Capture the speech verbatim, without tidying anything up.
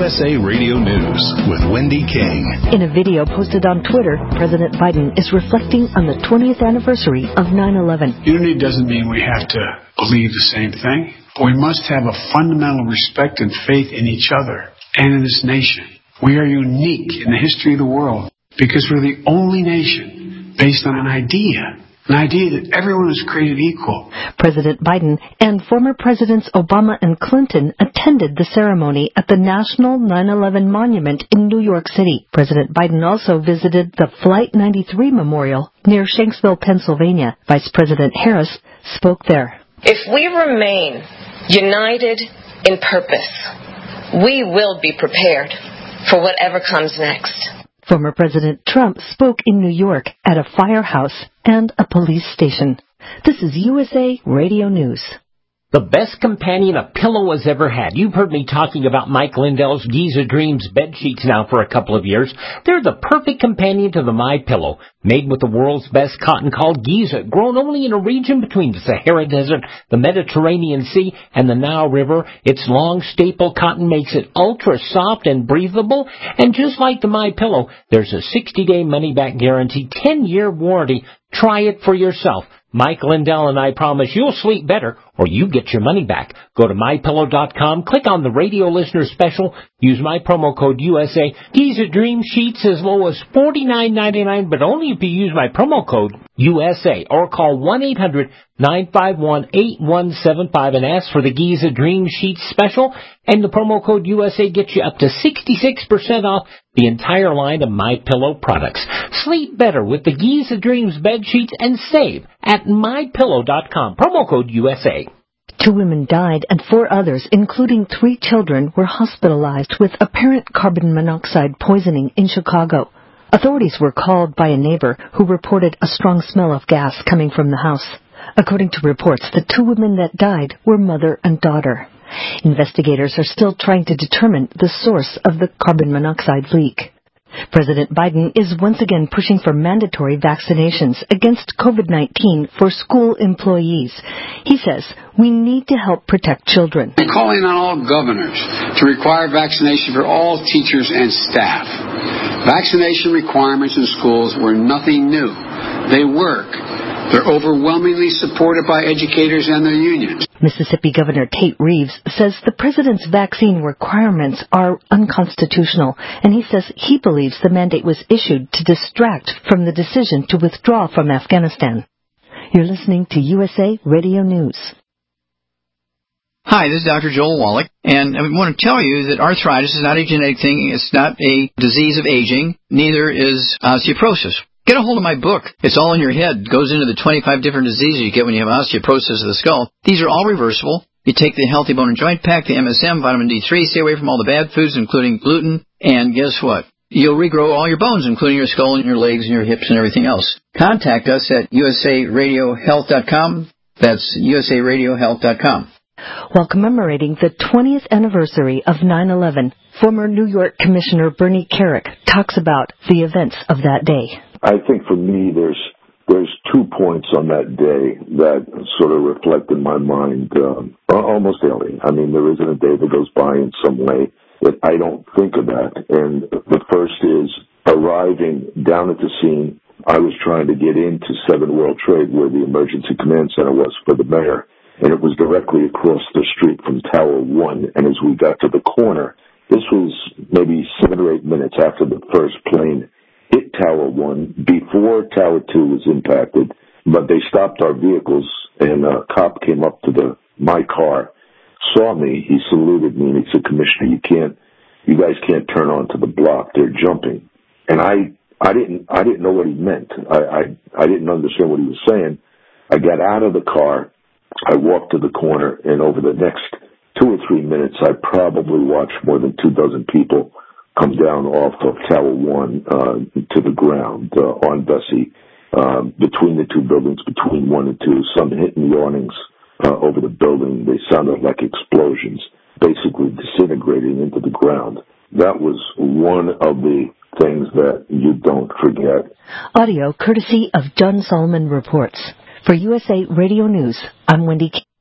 S A Radio News with Wendy King. In a video posted on Twitter, President Biden is reflecting on the twentieth anniversary of nine eleven. Unity doesn't mean we have to believe the same thing, but we must have a fundamental respect and faith in each other and in this nation. We are unique in the history of the world because we're the only nation based on an idea. An idea that everyone is created equal. President Biden and former Presidents Obama and Clinton attended the ceremony at the National nine eleven Monument in New York City. President Biden also visited the Flight ninety-three Memorial near Shanksville, Pennsylvania. Vice President Harris spoke there. If we remain united in purpose, we will be prepared for whatever comes next. Former President Trump spoke in New York at a firehouse and a police station. This is U S A Radio News. The best companion a pillow has ever had. You've heard me talking about Mike Lindell's Giza Dreams bed sheets now for a couple of years. They're the perfect companion to the MyPillow. Made with the world's best cotton called Giza, grown only in a region between the Sahara Desert, the Mediterranean Sea, and the Nile River. Its long staple cotton makes it ultra soft and breathable. And just like the MyPillow, there's a sixty-day money-back guarantee, ten-year warranty. Try it for yourself. Mike Lindell and I promise you'll sleep better or you get your money back. Go to my pillow dot com, click on the radio listener special, use my promo code U S A. Giza Dream Sheets as low as forty-nine ninety-nine, but only if you use my promo code U S A or call one eight hundred nine five one eight one seven five and ask for the Giza Dream Sheets special, and the promo code U S A gets you up to sixty-six percent off the entire line of MyPillow products. Sleep better with the Giza Dreams bed sheets and save at my pillow dot com. Promo code U S A. Two women died and four others, including three children, were hospitalized with apparent carbon monoxide poisoning in Chicago. Authorities were called by a neighbor who reported a strong smell of gas coming from the house. According to reports, the two women that died were mother and daughter. Investigators are still trying to determine the source of the carbon monoxide leak. President Biden is once again pushing for mandatory vaccinations against COVID nineteen for school employees. He says we need to help protect children. I'm calling on all governors to require vaccination for all teachers and staff. Vaccination requirements in schools were nothing new. They work. They're overwhelmingly supported by educators and their unions. Mississippi Governor Tate Reeves says the president's vaccine requirements are unconstitutional, and he says he believes the mandate was issued to distract from the decision to withdraw from Afghanistan. You're listening to U S A Radio News. Hi, this is Doctor Joel Wallach, and I want to tell you that arthritis is not a genetic thing. It's not a disease of aging. Neither is osteoporosis. Get a hold of my book. It's all in your head. It goes into the twenty-five different diseases you get when you have osteoporosis of the skull. These are all reversible. You take the Healthy Bone and Joint Pack, the M S M, vitamin D three, stay away from all the bad foods, including gluten, and guess what? You'll regrow all your bones, including your skull and your legs and your hips and everything else. Contact us at U S A radio health dot com. That's U S A radio health dot com. While commemorating the twentieth anniversary of nine eleven, former New York Commissioner Bernie Kerik talks about the events of that day. I think for me, there's there's two points on that day that sort of reflect in my mind um, almost daily. I mean, there isn't a day that goes by in some way that I don't think of that. And the first is arriving down at the scene. I was trying to get into seven World Trade, where the emergency command center was for the mayor, and it was directly across the street from Tower One. And as we got to the corner, this was maybe seven or eight minutes after the first plane hit Tower One, before Tower Two was impacted, but they stopped our vehicles, and a cop came up to the my car, saw me, he saluted me, and he said, "Commissioner, you can't, you guys can't turn onto the block. They're jumping." And I, I didn't, I didn't know what he meant. I, I, I didn't understand what he was saying. I got out of the car, I walked to the corner, and over the next two or three minutes, I probably watched more than two dozen people come down off of Tower One uh, to the ground uh, on Vesey, uh, between the two buildings, between one and two. Some hitting the awnings uh, over the building. They sounded like explosions, basically disintegrating into the ground. That was one of the things that you don't forget. Audio courtesy of John Solomon Reports. For U S A Radio News, I'm Wendy King.